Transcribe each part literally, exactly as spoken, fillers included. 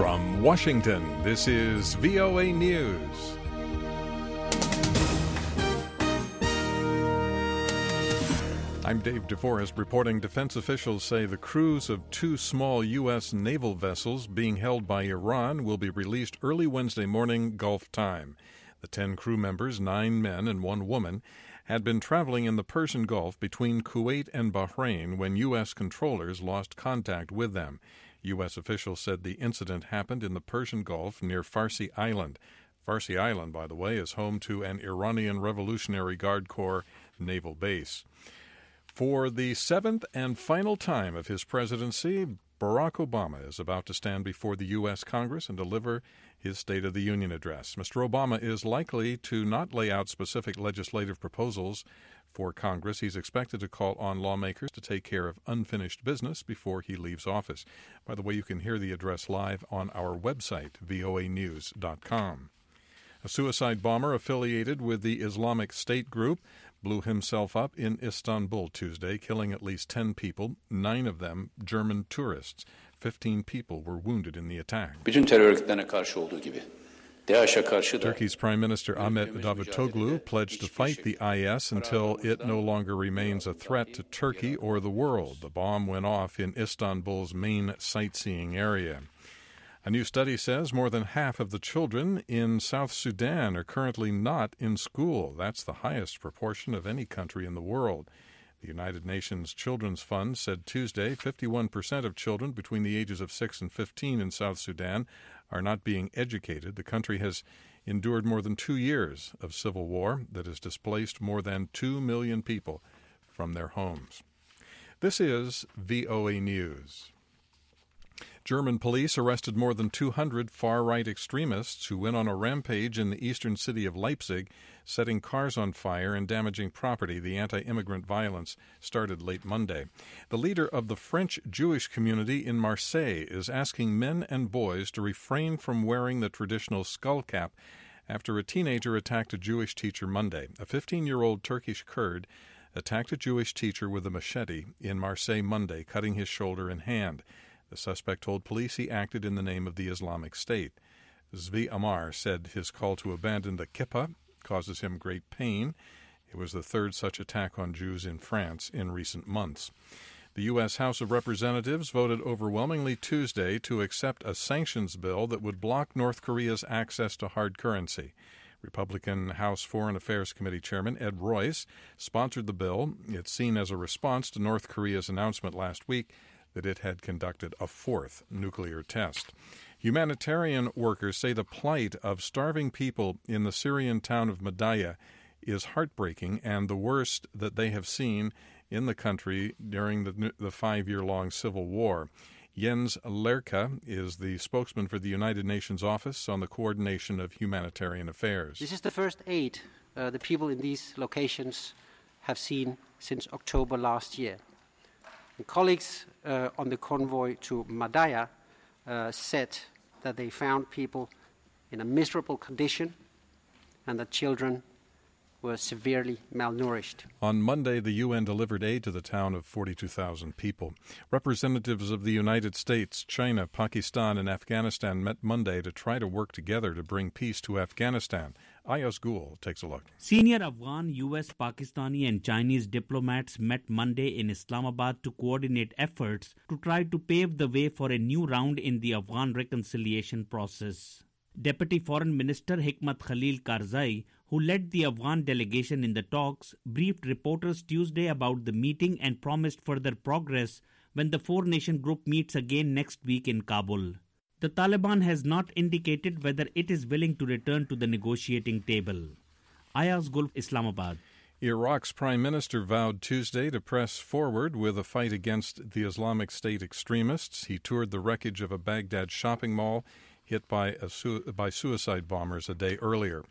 From Washington, this is V O A News. I'm Dave DeForest reporting defense officials say the crews of two small U S naval vessels being held by Iran will be released early Wednesday morning Gulf time. The ten crew members, nine men and one woman, had been traveling in the Persian Gulf between Kuwait and Bahrain when U S controllers lost contact with them. U S officials said the incident happened in the Persian Gulf near Farsi Island. Farsi Island, by the way, is home to an Iranian Revolutionary Guard Corps naval base. For the seventh and final time of his presidency, Barack Obama is about to stand before the U S. Congress and deliver his State of the Union address. Mister Obama is likely to not lay out specific legislative proposals for Congress. He's expected to call on lawmakers to take care of unfinished business before he leaves office. By the way, you can hear the address live on our website, V O A news dot com. A suicide bomber affiliated with the Islamic State group blew himself up in Istanbul Tuesday, killing at least ten people, nine of them German tourists. Fifteen people were wounded in the attack. Turkey's Prime Minister Ahmet Davutoglu pledged to fight the I S until it no longer remains a threat to Turkey or the world. The bomb went off in Istanbul's main sightseeing area. A new study says more than half of the children in South Sudan are currently not in school. That's the highest proportion of any country in the world. The United Nations Children's Fund said Tuesday fifty-one percent of children between the ages of six and fifteen in South Sudan are not being educated. The country has endured more than two years of civil war that has displaced more than two million people from their homes. This is V O A News. German police arrested more than two hundred far-right extremists who went on a rampage in the eastern city of Leipzig, setting cars on fire and damaging property. The anti-immigrant violence started late Monday. The leader of the French Jewish community in Marseille is asking men and boys to refrain from wearing the traditional skull cap after a teenager attacked a Jewish teacher Monday. A fifteen-year-old Turkish Kurd attacked a Jewish teacher with a machete in Marseille Monday, cutting his shoulder and hand. The suspect told police he acted in the name of the Islamic State. Zvi Amar said his call to abandon the kippah causes him great pain. It was the third such attack on Jews in France in recent months. The U S. House of Representatives voted overwhelmingly Tuesday to accept a sanctions bill that would block North Korea's access to hard currency. Republican House Foreign Affairs Committee Chairman Ed Royce sponsored the bill. It's seen as a response to North Korea's announcement last week that it had conducted a fourth nuclear test. Humanitarian workers say the plight of starving people in the Syrian town of Madaya is heartbreaking and the worst that they have seen in the country during the, the five-year-long civil war. Jens Lerke is the spokesman for the United Nations Office on the Coordination of Humanitarian Affairs. This is the first aid uh, the people in these locations have seen since October last year. And colleagues uh, on the convoy to Madaya uh, said that they found people in a miserable condition and that children were severely malnourished. On Monday, the U N delivered aid to the town of forty-two thousand people. Representatives of the United States, China, Pakistan, and Afghanistan met Monday to try to work together to bring peace to Afghanistan. Ayaz Gul takes a look. Senior Afghan, U S, Pakistani, and Chinese diplomats met Monday in Islamabad to coordinate efforts to try to pave the way for a new round in the Afghan reconciliation process. Deputy Foreign Minister Hikmat Khalil Karzai, who led the Afghan delegation in the talks, briefed reporters Tuesday about the meeting and promised further progress when the four-nation group meets again next week in Kabul. The Taliban has not indicated whether it is willing to return to the negotiating table. Ayaz Gul, Islamabad. Iraq's prime minister vowed Tuesday to press forward with a fight against the Islamic State extremists. He toured the wreckage of a Baghdad shopping mall hit by, a su- by suicide bombers a day earlier.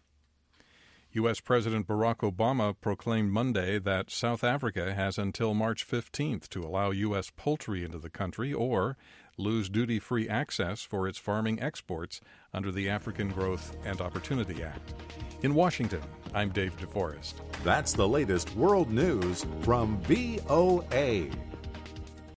U S. President Barack Obama proclaimed Monday that South Africa has until March fifteenth to allow U S poultry into the country or lose duty-free access for its farming exports under the African Growth and Opportunity Act. In Washington, I'm Dave DeForest. That's the latest world news from V O A.